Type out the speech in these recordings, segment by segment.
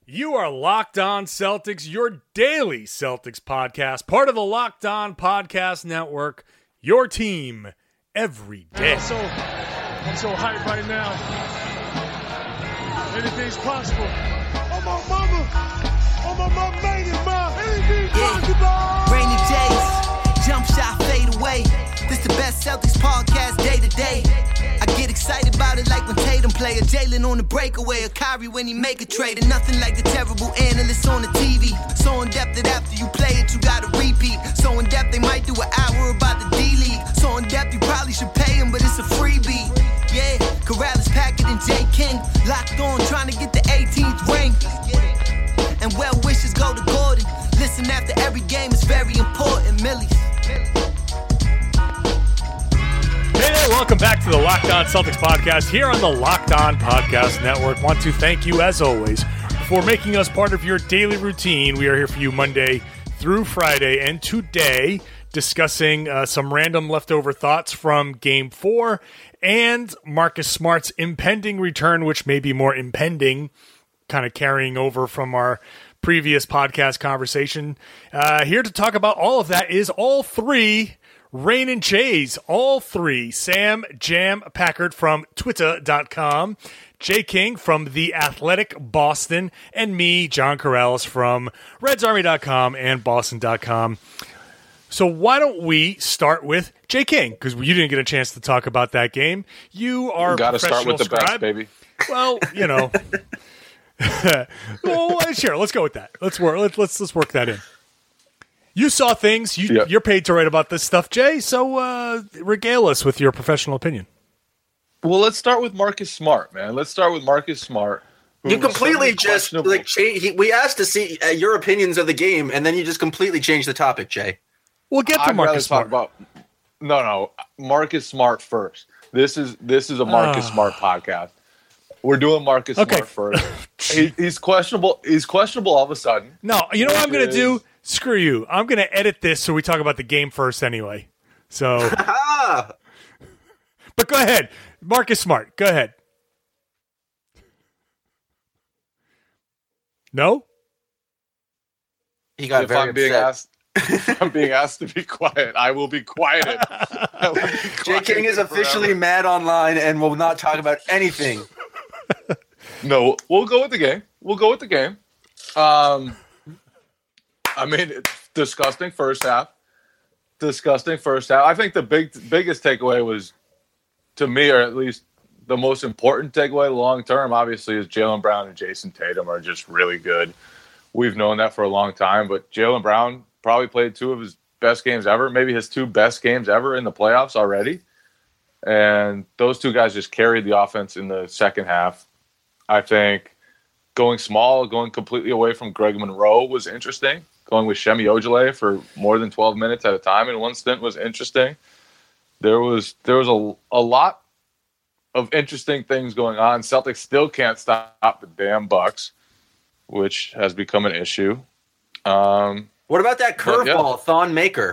You are Locked On Celtics, your daily Celtics podcast, part of the Locked On Podcast Network, your team every day. I'm so hyped right now. Anything's possible. Oh my mama made it, ma. Anything's possible. Rainy days, jump shot fade away. This the best Celtics podcast day to day. I get excited about it like when Tatum play, a Jalen on the breakaway, a Kyrie when he make a trade, and nothing like the terrible analysts on the TV. So in depth that after you play it, you gotta repeat. So in depth they might do an hour about the D-League. So in depth you probably should pay him, but it's a freebie. Yeah, Corrales, Packard, and J. King locked on, trying to get the 18th ring. And well wishes go to Gordon. Listen after every game is very important, Millies. Hey, welcome back to the Locked On Celtics podcast here on the Locked On Podcast Network. Want to thank you, as always, for making us part of your daily routine. We are here for you Monday through Friday, and today discussing some random leftover thoughts from Game 4 and Marcus Smart's impending return, which may be more impending, kind of carrying over from our previous podcast conversation. Here to talk about all of that is all three Rain and Jays, all three. Sam Jam Packard from Twitter.com, Jay King from The Athletic Boston, and me, John Corrales from RedsArmy.com and Boston.com. So why don't we start with Jay King? Because you didn't get a chance to talk about that game. You are got to start with the scribe. best, baby. Well, you know. Well, sure. Let's go with that. Let's work that in. You saw things. You're paid to write about this stuff, Jay. So regale us with your professional opinion. Well, let's start with Marcus Smart, man. Let's start with Marcus Smart. You completely just we asked to see your opinions of the game, and then you just completely changed the topic, Jay. We'll get to Marcus Smart. No, Marcus Smart first. This is a Marcus Smart podcast. We're doing Marcus Smart first. He's questionable. He's questionable all of a sudden. No, you know what I'm going to do? Screw you. I'm going to edit this so we talk about the game first anyway. So, but go ahead. Marcus Smart, go ahead. No? He got very upset. If I'm being asked to be quiet, I will be quiet. Jay King is officially mad online and will not talk about anything. No, we'll go with the game. I mean, it's disgusting first half. I think the biggest takeaway was, to me, or at least the most important takeaway long term, obviously, is Jaylen Brown and Jason Tatum are just really good. We've known that for a long time, but Jaylen Brown probably played two of his best games ever, maybe his two best games ever in the playoffs already. And those two guys just carried the offense in the second half. I think going small, going completely away from Greg Monroe was interesting. Going with Semi Ojeleye for more than 12 minutes at a time in one stint was interesting. There was a lot of interesting things going on. Celtics still can't stop the damn Bucks, which has become an issue. What about that curveball, Thon Maker?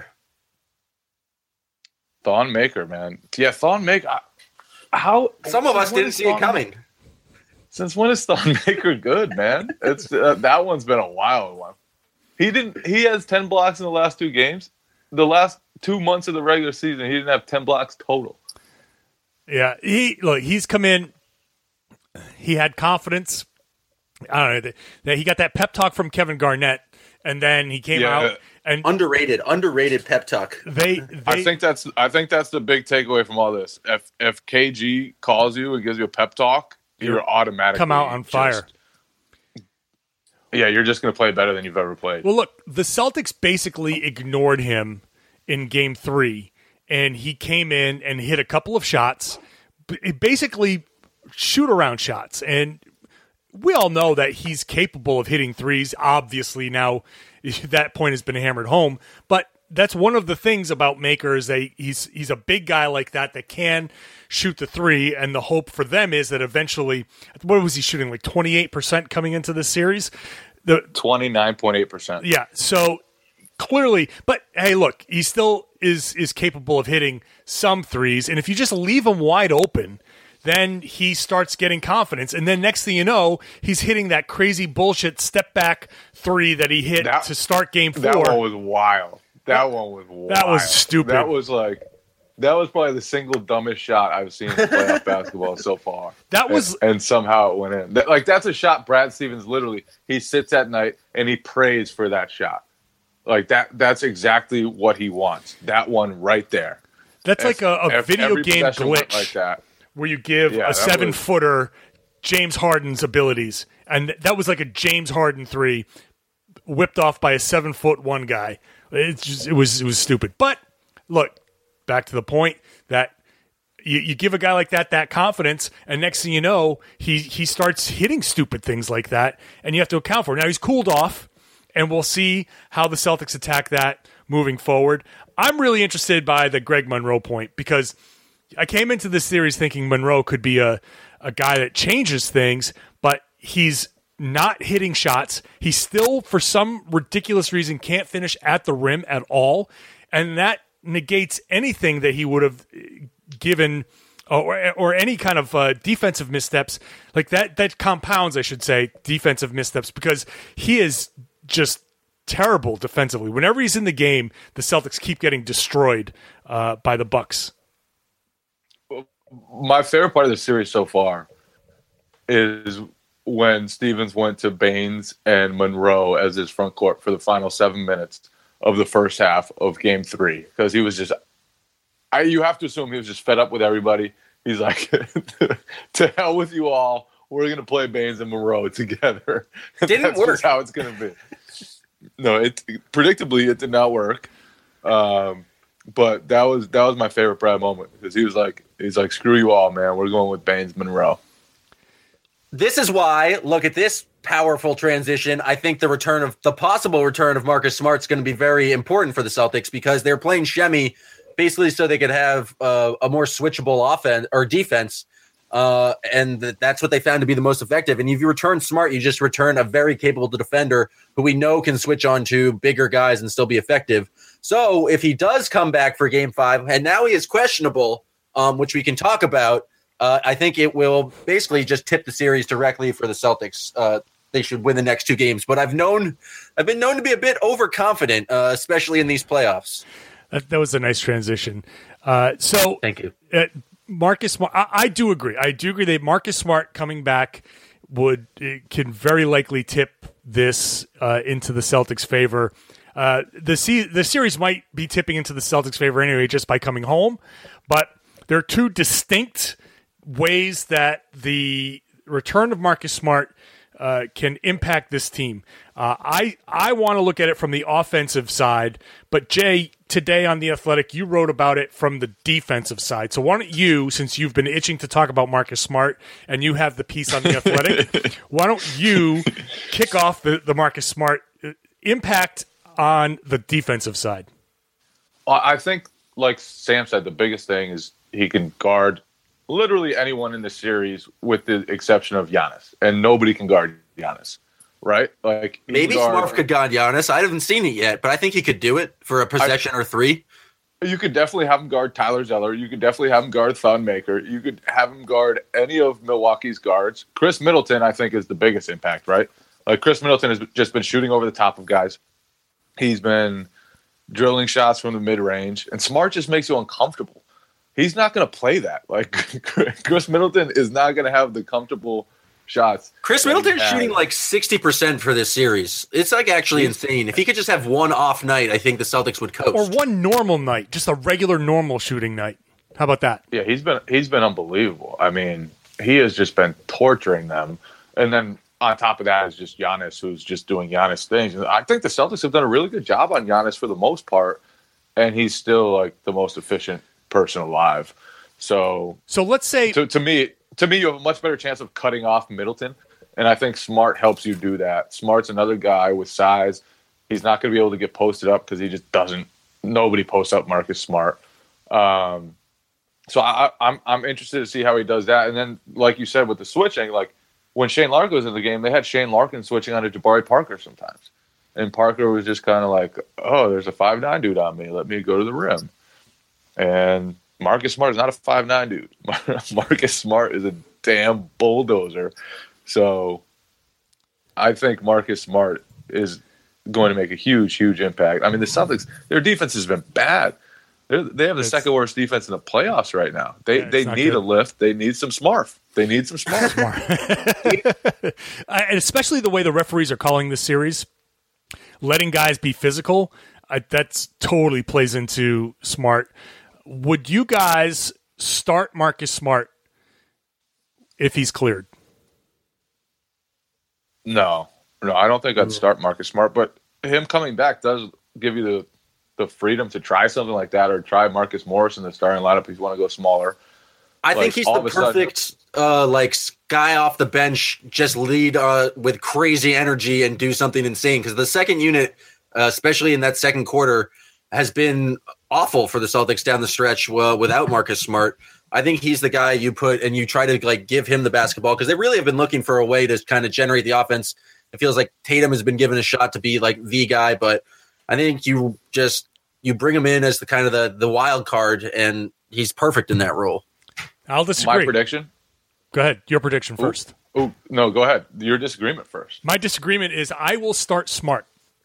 Thon Maker, man. Yeah, Thon Maker. How some of us didn't see it coming. Since when is Thon Maker good, man? It's that one's been a wild one. He has 10 blocks in the last two games. The last 2 months of the regular season, he didn't have 10 blocks total. Yeah, he's come in. He had confidence. I don't know that he got that pep talk from Kevin Garnett, and then he came out and underrated pep talk. I think that's the big takeaway from all this. If KG calls you and gives you a pep talk, you're automatically come out on fire. Yeah, you're just going to play better than you've ever played. Well, look, the Celtics basically ignored him in Game 3, and he came in and hit a couple of shots, basically shoot-around shots. And we all know that he's capable of hitting threes. Obviously, now that point has been hammered home. But that's one of the things about Maker is that he's a big guy like that can shoot the three, and the hope for them is that eventually, what was he shooting, like 28% coming into this series? 29.8%. Yeah, so clearly, but hey, look, he still is capable of hitting some threes, and if you just leave him wide open, then he starts getting confidence. And then next thing you know, he's hitting that crazy bullshit step back 3 that he hit to start game 4. That one was wild. That was stupid. That was probably the single dumbest shot I've seen in playoff basketball so far. And somehow it went in. That's a shot Brad Stevens literally, he sits at night and he prays for that shot. Like that's exactly what he wants. That one right there. That's like a video game glitch like that. Where you give a 7-footer James Harden's abilities. And that was like a James Harden 3 whipped off by a 7'1" guy. It was stupid. But look, back to the point that you give a guy like that confidence, and next thing you know, he starts hitting stupid things like that, and you have to account for it. Now he's cooled off, and we'll see how the Celtics attack that moving forward. I'm really interested by the Greg Monroe point because I came into this series thinking Monroe could be a guy that changes things, but he's not hitting shots. He still, for some ridiculous reason, can't finish at the rim at all. And that negates anything that he would have given or any kind of defensive missteps. Like that compounds, I should say, defensive missteps because he is just terrible defensively. Whenever he's in the game, the Celtics keep getting destroyed by the Bucks. My favorite part of the series so far is when Stevens went to Baines and Monroe as his front court for the final 7 minutes of the first half of Game 3, because he was just you have to assume he was just fed up with everybody. He's like, to hell with you all. We're going to play Baines and Monroe together. Didn't work. That's how it's going to be. No, predictably it did not work. But that was my favorite Brad moment because he's like, screw you all, man. We're going with Baines Monroe. This is why, look at this powerful transition. I think the possible return of Marcus Smart is going to be very important for the Celtics because they're playing Shemi basically so they could have a more switchable offense or defense. And that's what they found to be the most effective. And if you return Smart, you just return a very capable defender who we know can switch on to bigger guys and still be effective. So if he does come back for Game 5, and now he is questionable, which we can talk about, I think it will basically just tip the series directly for the Celtics. They should win the next 2 games. But I've been known to be a bit overconfident, especially in these playoffs. That was a nice transition. So thank you. Marcus Smart, I do agree. I do agree that Marcus Smart coming back can very likely tip this into the Celtics' favor. The series might be tipping into the Celtics' favor anyway, just by coming home. But there are 2 distinct ways that the return of Marcus Smart can impact this team. I want to look at it from the offensive side, but Jay, today on The Athletic, you wrote about it from the defensive side. So why don't you, since you've been itching to talk about Marcus Smart and you have the piece on The Athletic, why don't you kick off the Marcus Smart impact on the defensive side? I think, like Sam said, the biggest thing is he can guard literally anyone in the series with the exception of Giannis, and nobody can guard Giannis, right? Like maybe Smart could guard Giannis. I haven't seen it yet, but I think he could do it for a possession or 3. You could definitely have him guard Tyler Zeller. You could definitely have him guard Thon Maker. You could have him guard any of Milwaukee's guards. Chris Middleton, I think, is the biggest impact, right? Like Chris Middleton has just been shooting over the top of guys. He's been drilling shots from the mid-range, and Smart just makes you uncomfortable. He's not going to play that. Like Chris Middleton is not going to have the comfortable shots. Chris Middleton's shooting like 60% for this series. It's like actually insane. If he could just have one off night, I think the Celtics would coast. Or one normal night, just a regular normal shooting night. How about that? Yeah, he's been unbelievable. I mean, he has just been torturing them. And then on top of that is just Giannis, who's just doing Giannis things. And I think the Celtics have done a really good job on Giannis for the most part, and he's still like the most efficient person alive. So let's say to me you have a much better chance of cutting off Middleton, and I think Smart helps you do that. Smart's another guy with size. He's not going to be able to get posted up because he just doesn't. Nobody posts up Marcus Smart. So I'm interested to see how he does that. And then, like you said, with the switching, like when Shane Larkin was in the game, they had Shane Larkin switching onto Jabari Parker sometimes, and Parker was just kind of like, "Oh, there's a 5'9" dude on me. Let me go to the rim." And Marcus Smart is not a 5'9" dude. Marcus Smart is a damn bulldozer. So I think Marcus Smart is going to make a huge impact. I mean, the Celtics, their defense has been bad. They have the second worst defense in the playoffs right now. They need a lift. They need some Smart. They need some Smart. And especially the way the referees are calling this series, letting guys be physical, that's totally plays into Smart. Would you guys start Marcus Smart if he's cleared? No, I don't think I'd start Marcus Smart, but him coming back does give you the freedom to try something like that, or try Marcus Morris in the starting lineup if you want to go smaller. I think he's the perfect guy off the bench, just lead with crazy energy and do something insane, because the second unit, especially in that second quarter, has been awful for the Celtics down the stretch without Marcus Smart. I think he's the guy you put and you try to give him the basketball, because they really have been looking for a way to kind of generate the offense. It feels like Tatum has been given a shot to be the guy, but I think you bring him in as the kind of the wild card, and he's perfect in that role. I'll disagree. My prediction? Go ahead. Your prediction first. Oh, no, go ahead. Your disagreement first. My disagreement is I will start Smart,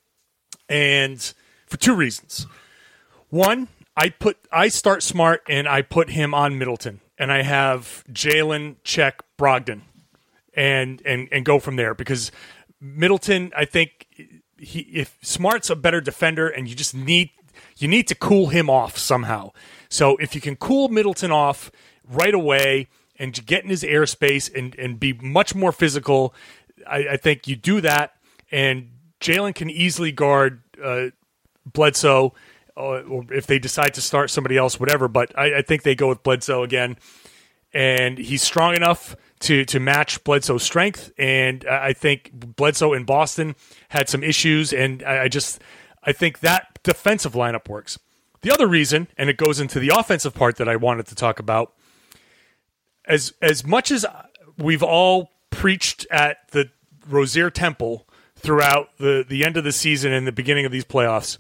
and for two reasons. One, I start Smart and I put him on Middleton, and I have Jalen, check, Brogdon, and go from there, because Middleton, I think if Smart's a better defender, and you need to cool him off somehow. So if you can cool Middleton off right away and get in his airspace and be much more physical, I think you do that, and Jalen can easily guard Bledsoe, or if they decide to start somebody else, whatever. But I think they go with Bledsoe again, and he's strong enough to match Bledsoe's strength. And I think Bledsoe in Boston had some issues, and I think that defensive lineup works. The other reason, and it goes into the offensive part that I wanted to talk about, as much as we've all preached at the Rozier Temple throughout the end of the season and the beginning of these playoffs,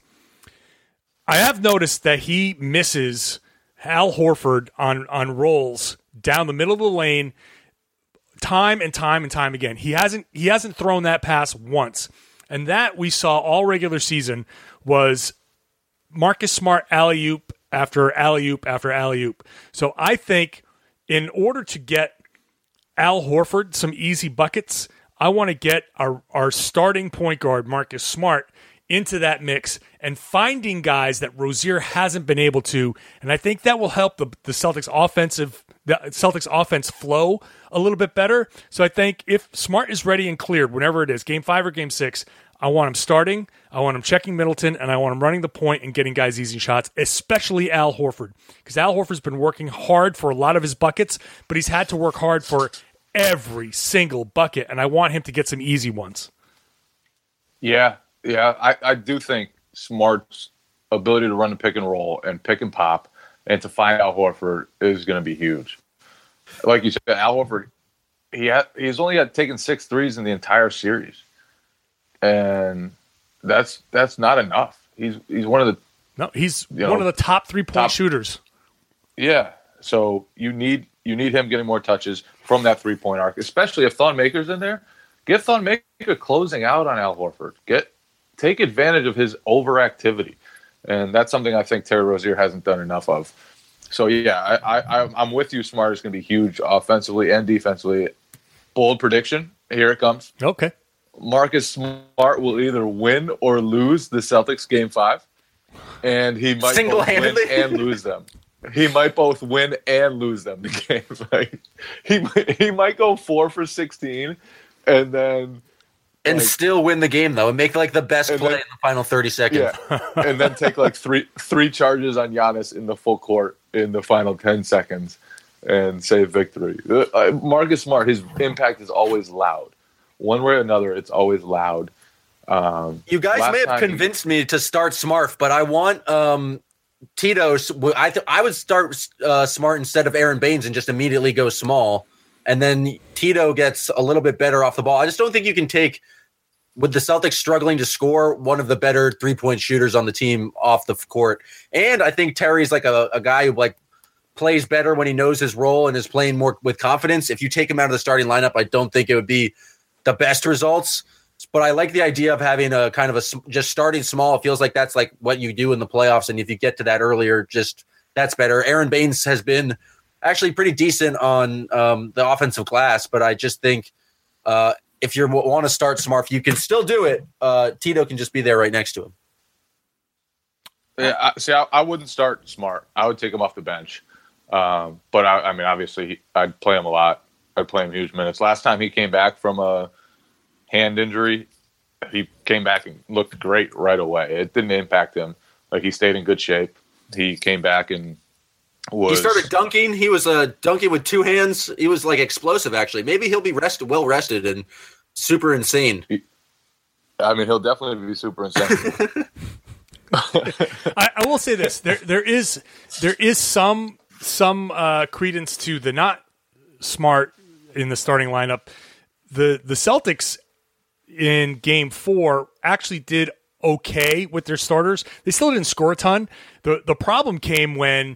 I have noticed that he misses Al Horford on rolls down the middle of the lane time and time again. He hasn't thrown that pass once. And that we saw all regular season was Marcus Smart alley-oop after alley-oop after alley-oop. So I think in order to get Al Horford some easy buckets, I want to get our starting point guard, Marcus Smart, into that mix and finding guys that Rozier hasn't been able to. And I think that will help the Celtics offense flow a little bit better. So I think if Smart is ready and cleared, whenever it is, Game 5 or Game 6, I want him starting, I want him checking Middleton, and I want him running the point and getting guys easy shots, especially Al Horford. Because Al Horford's been working hard for a lot of his buckets, but he's had to work hard for every single bucket, and I want him to get some easy ones. Yeah, I do think Smart's ability to run the pick and roll and pick and pop and to find Al Horford is going to be huge. Like you said, Al Horford, he's only taken 6 threes in the entire series, and that's not enough. He's one of the one of the top 3-point shooters. Yeah, so you need him getting more touches from that 3-point arc, especially if Thon Maker's in there. Get Thon Maker closing out on Al Horford. Take advantage of his overactivity, and that's something I think Terry Rozier hasn't done enough of. So yeah, I'm with you. Smart is going to be huge offensively and defensively. Bold prediction. Here it comes. Okay. Marcus Smart will either win or lose the Celtics Game 5, and he might both win and lose them. He might both win and lose them the games. Like, he might go 4 for 16, and then still win the game though, and make the best play in the final 30 seconds. Yeah, and then take three charges on Giannis in the full court in the final 10 seconds and save victory. Marcus Smart, his impact is always loud. One way or another, it's always loud. You guys may have convinced me to start Smart, but I want Tito. I would start Smart instead of Aaron Baines and just immediately go small. And then Tito gets a little bit better off the ball. I just don't think you can take, with the Celtics struggling to score, one of the better 3-point shooters on the team off the court. And I think Terry's a guy who plays better when he knows his role and is playing more with confidence. If you take him out of the starting lineup, I don't think it would be the best results. But I like the idea of having a kind of just starting small. It feels like that's like what you do in the playoffs. And if you get to that earlier, just that's better. Aaron Baines has been actually pretty decent on the offensive glass, but I just think if you want to start Smart, you can still do it. Tito can just be there right next to him. Yeah, I wouldn't start Smart. I would take him off the bench. But I mean, obviously, I'd play him a lot. I'd play him huge minutes. Last time he came back from a hand injury, he came back and looked great right away. It didn't impact him. Like, he stayed in good shape. He came back and he started dunking. He was dunking with two hands. He was like explosive, actually. Maybe he'll be well rested and super insane. I mean, he'll definitely be super insane. I will say this: there is some credence to the not Smart in the starting lineup. The Celtics in Game 4 actually did okay with their starters. They still didn't score a ton. The problem came when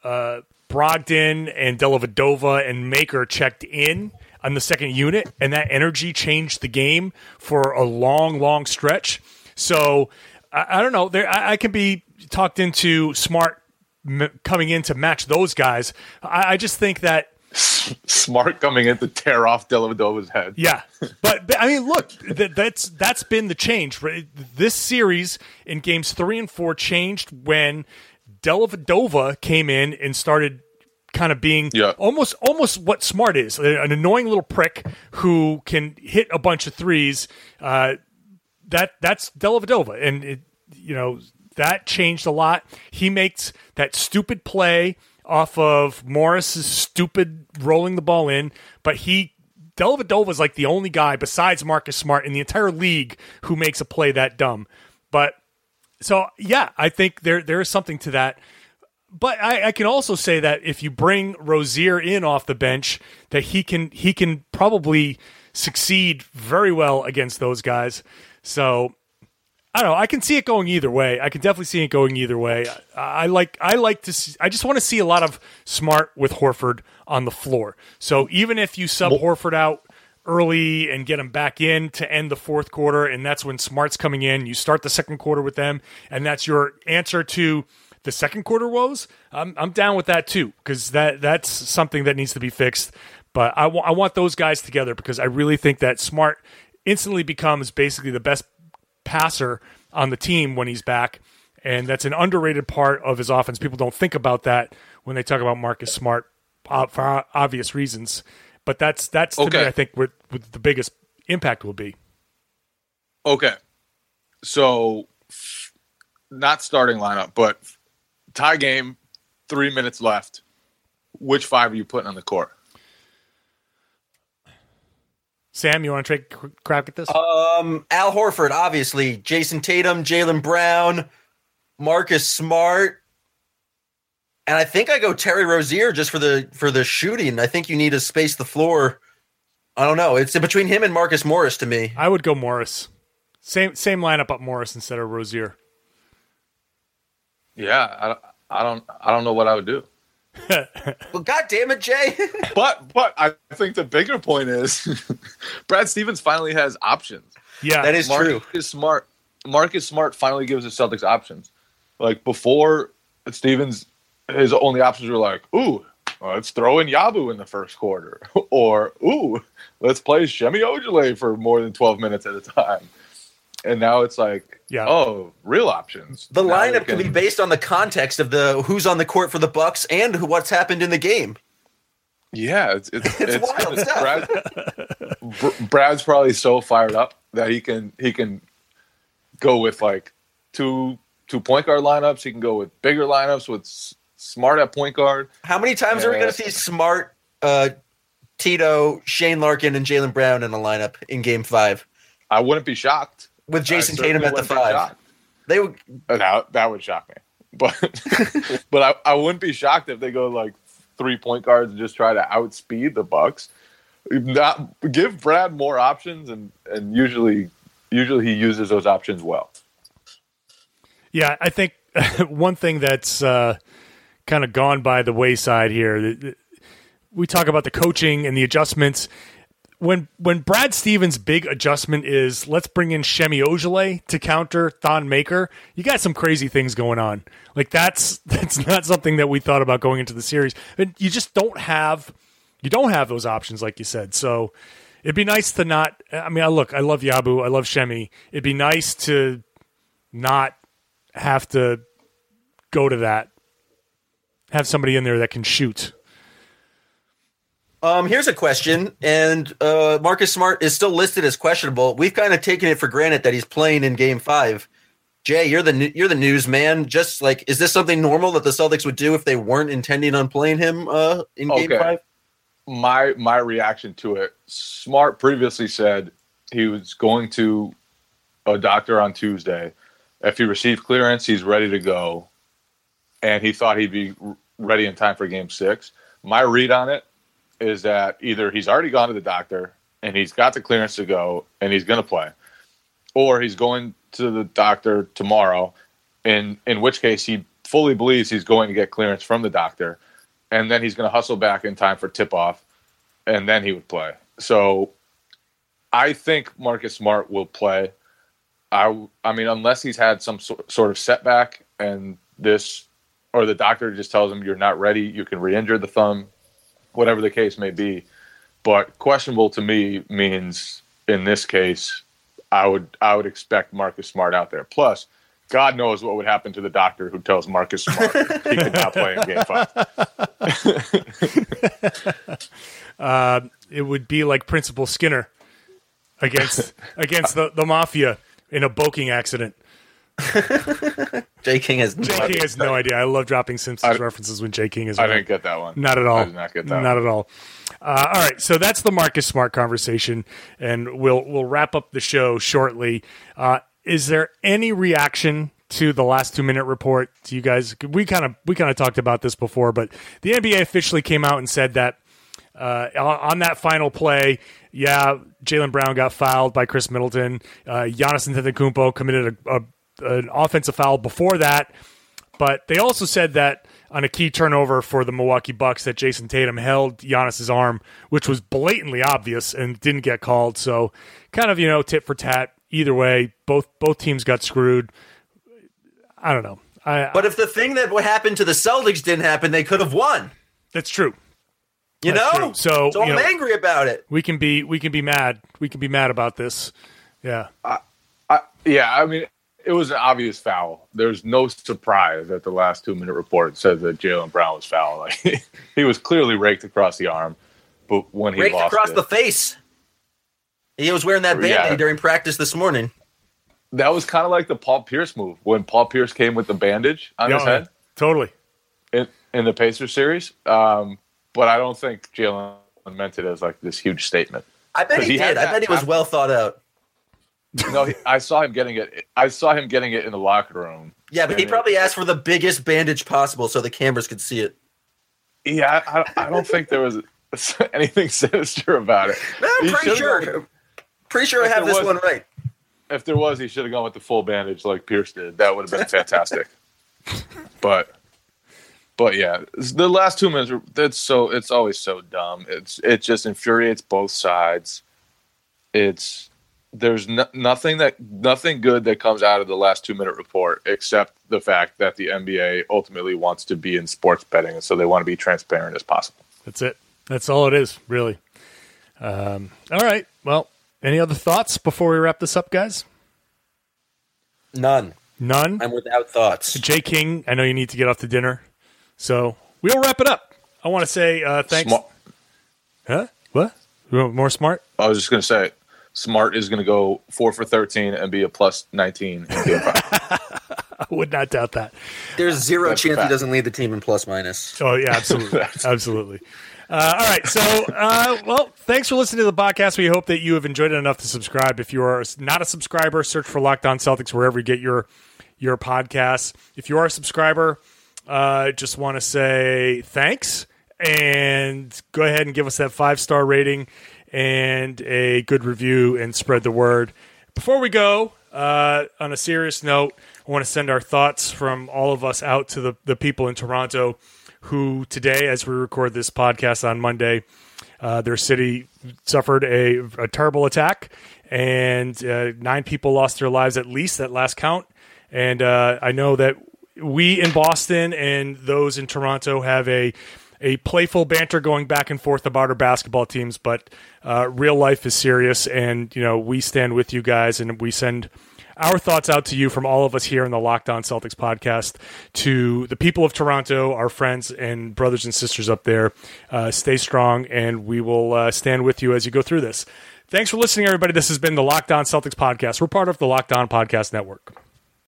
Brogdon and Dellavedova and Maker checked in on the second unit, and that energy changed the game for a long stretch. So I don't know. I can be talked into Smart coming in to match those guys. I just think that Smart coming in to tear off Dellavedova's head. Yeah, but I mean, look, that's been the change. This series in games 3 and 4 changed when Dellavedova came in and started kind of being almost what Smart is, an annoying little prick who can hit a bunch of threes. That's Dellavedova, and that changed a lot. He makes that stupid play off of Morris's stupid rolling the ball in, but Dellavedova is like the only guy besides Marcus Smart in the entire league who makes a play that dumb. But so yeah, I think there is something to that. But I can also say that if you bring Rozier in off the bench, that he can probably succeed very well against those guys. So I don't know. I can see it going either way. I can definitely see it going either way. I like to see, I just want to see a lot of Smart with Horford on the floor. So even if you sub Horford out early and get him back in to end the fourth quarter, and that's when Smart's coming in, you start the second quarter with them, and that's your answer to the second quarter woes, I'm down with that too, because that's something that needs to be fixed. But I want those guys together because I really think that Smart instantly becomes basically the best passer on the team when he's back, and that's an underrated part of his offense. People don't think about that when they talk about Marcus Smart for obvious reasons, but that's to me, I think what the biggest impact will be. Okay, so not starting lineup, but tie game, 3 minutes left. Which five are you putting on the court? Sam, you want to take a crack at this? Al Horford, obviously. Jason Tatum, Jaylen Brown, Marcus Smart, and I think I go Terry Rozier just for the shooting. I think you need to space the floor. I don't know. It's between him and Marcus Morris to me. I would go Morris. Same lineup up Morris instead of Rozier. Yeah, I don't know what I would do. Well, God damn it, Jay. but I think the bigger point is Brad Stevens finally has options. Yeah, that is true. Marcus Smart finally gives the Celtics options. Like before, Stevens, his only options were like, ooh, let's throw in Yabu in the first quarter, or ooh, let's play Shemi Ojale for more than 12 minutes at a time. And now it's like, oh, real options. The lineup can be based on the context of the who's on the court for the Bucks and what's happened in the game. Yeah, it's wild stuff. Brad's probably so fired up that he can go with like two point guard lineups. He can go with bigger lineups with Smart at point guard. How many times are we going to see Smart, Tito, Shane Larkin, and Jaylen Brown in a lineup in Game 5? I wouldn't be shocked. With Jason Tatum at the 5. They would. That would shock me. But I wouldn't be shocked if they go like 3 point guards and just try to outspeed the Bucks. Not give Brad more options, and usually he uses those options well. Yeah, I think one thing that's kind of gone by the wayside here. We talk about the coaching and the adjustments. When Brad Stevens' big adjustment is let's bring in Semi Ojeleye to counter Thon Maker, you got some crazy things going on. Like that's not something that we thought about going into the series. And you just don't have those options, like you said. So it'd be nice to not. I mean, I love Yabu, I love Shemi. It'd be nice to not have to go to that. Have somebody in there that can shoot. Here's a question, and Marcus Smart is still listed as questionable. We've kind of taken it for granted that he's playing in Game 5. Jay, you're the news man. Just like, is this something normal that the Celtics would do if they weren't intending on playing him in Game 5? My reaction to it, Smart previously said he was going to a doctor on Tuesday. If he received clearance, he's ready to go, and he thought he'd be ready in time for Game 6. My read on it is that either he's already gone to the doctor and he's got the clearance to go and he's going to play, or he's going to the doctor tomorrow, in which case he fully believes he's going to get clearance from the doctor, and then he's going to hustle back in time for tip-off, and then he would play. So I think Marcus Smart will play. I mean, unless he's had some sort of setback and or the doctor just tells him you're not ready, you can re-injure the thumb, whatever the case may be. But questionable to me means in this case, I would expect Marcus Smart out there. Plus, God knows what would happen to the doctor who tells Marcus Smart he could not play in Game 5. It would be like Principal Skinner against the Mafia in a boking accident. Jay King has no idea. I love dropping Simpsons references when Jay King is around. I didn't get that one. Not at all. I did not get that Not one. at all. All right, so that's the Marcus Smart conversation, and we'll wrap up the show shortly. Is there any reaction to the last 2-minute report? To you guys, we kind of talked about this before, but the NBA officially came out and said that on that final play, Jaylen Brown got fouled by Chris Middleton. Giannis Antetokounmpo committed an offensive foul before that, but they also said that on a key turnover for the Milwaukee Bucks that Jason Tatum held Giannis's arm, which was blatantly obvious and didn't get called. So kind of, tit for tat. Either way, both teams got screwed. I don't know. But if the thing that happened to the Celtics didn't happen, they could have won. That's true. That's true. So I'm angry about it. We can be mad. We can be mad about this. Yeah. I mean, it was an obvious foul. There's no surprise that the last 2-minute report said that Jaylen Brown was fouled. Like, he was clearly raked across the arm, but when he raked lost across the face. He was wearing that band-aid during practice this morning. That was kind of like the Paul Pierce move when Paul Pierce came with the bandage on his head. Totally. In the Pacers series. But I don't think Jaylen meant it as like this huge statement. I bet he did. I bet he was well thought out. No, I saw him getting it. I saw him getting it in the locker room. Yeah, but he probably asked for the biggest bandage possible so the cameras could see it. Yeah, I don't think there was anything sinister about it. I'm pretty sure I have this one right. If there was, he should have gone with the full bandage like Pierce did. That would have been fantastic. But yeah, the last 2 minutes. It's always so dumb. It just infuriates both sides. There's nothing good that comes out of the last 2-minute report except the fact that the NBA ultimately wants to be in sports betting, and so they want to be transparent as possible. That's it. That's all it is, really. All right. Well, any other thoughts before we wrap this up, guys? None. I'm without thoughts. Jay King, I know you need to get off to dinner, so we'll wrap it up. I want to say thanks. Huh? What? You want more Smart? I was just going to say, Smart is going to go 4 for 13 and be a plus 19 in Game 5. I would not doubt that. There's zero chance he doesn't lead the team in plus minus. Oh, yeah, absolutely. Absolutely. All right. So, well, thanks for listening to the podcast. We hope that you have enjoyed it enough to subscribe. If you are not a subscriber, search for Locked On Celtics wherever you get your podcasts. If you are a subscriber, just want to say thanks and go ahead and give us that 5-star rating and a good review and spread the word. Before we go, on a serious note, I want to send our thoughts from all of us out to the people in Toronto who today, as we record this podcast on Monday, their city suffered a terrible attack, and 9 people lost their lives at least at last count. And I know that we in Boston and those in Toronto have a playful banter going back and forth about our basketball teams, but real life is serious, and we stand with you guys, and we send our thoughts out to you from all of us here in the Locked On Celtics podcast to the people of Toronto, our friends and brothers and sisters up there. Stay strong, and we will stand with you as you go through this. Thanks for listening, everybody. This has been the Locked On Celtics podcast. We're part of the Locked On Podcast Network.